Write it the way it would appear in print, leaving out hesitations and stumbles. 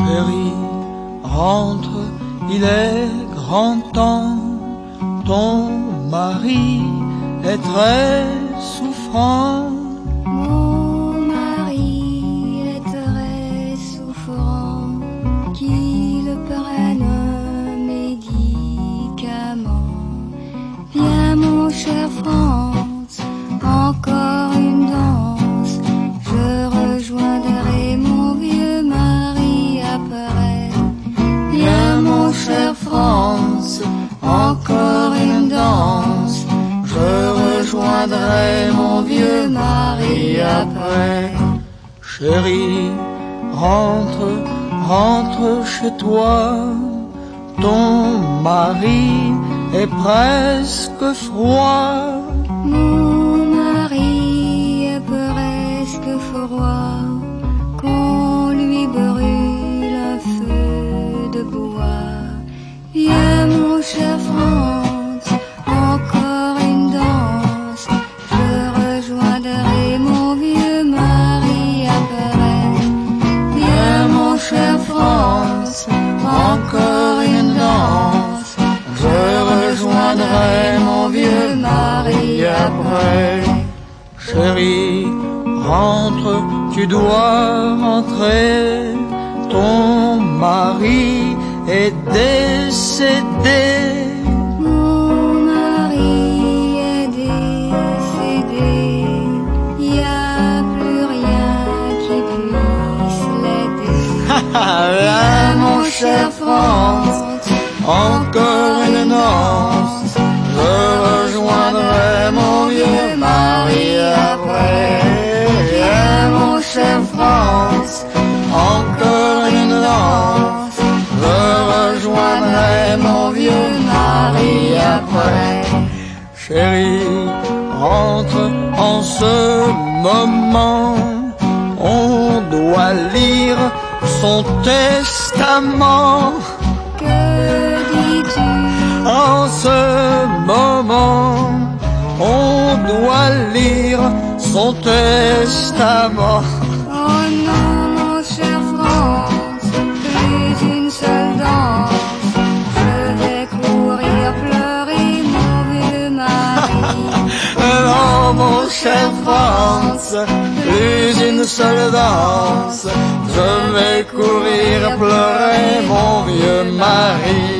Chérie, rentre, il est grand temps. Ton mari est très souffrant. Mon mari est très souffrant, qu'il prenne un médicament. Viens mon cher France, encore une danse. Je rejoindrai mon vieux mari après. Viens mon cher France, encore une danse. Je rejoindrai mon vieux mari après. Chérie, rentre, rentre chez toi. Ton mari est presque froid. Mon mari est presque froid, qu'on lui brûle un feu de bois. Viens mon cher France, encore une danse. Je rejoindrai mon vieux mari après. Viens mon cher France, encore une danse. Je rejoindrai mon vieux mari après. Chérie, rentre, tu dois rentrer. Ton mari est décédé. Mon mari est décédé. Y a plus rien qui puisse l'aider. Viens mon cher France, encore une danse. Je rejoindrai mon vieux mari après. Viens mon cher France, encore une danse. Je rejoindrai mon vieux mari après. Chérie, rentre en ce moment. On doit lire son testament. Que dis-tu? En ce moment, on doit lire son testament. Oh non, mon cher France, plus une seule danse. Je vais courir pleurer mon vieux mari. Non, mon cher France, plus une seule danse. Je vais courir pleurer mon vieux mari.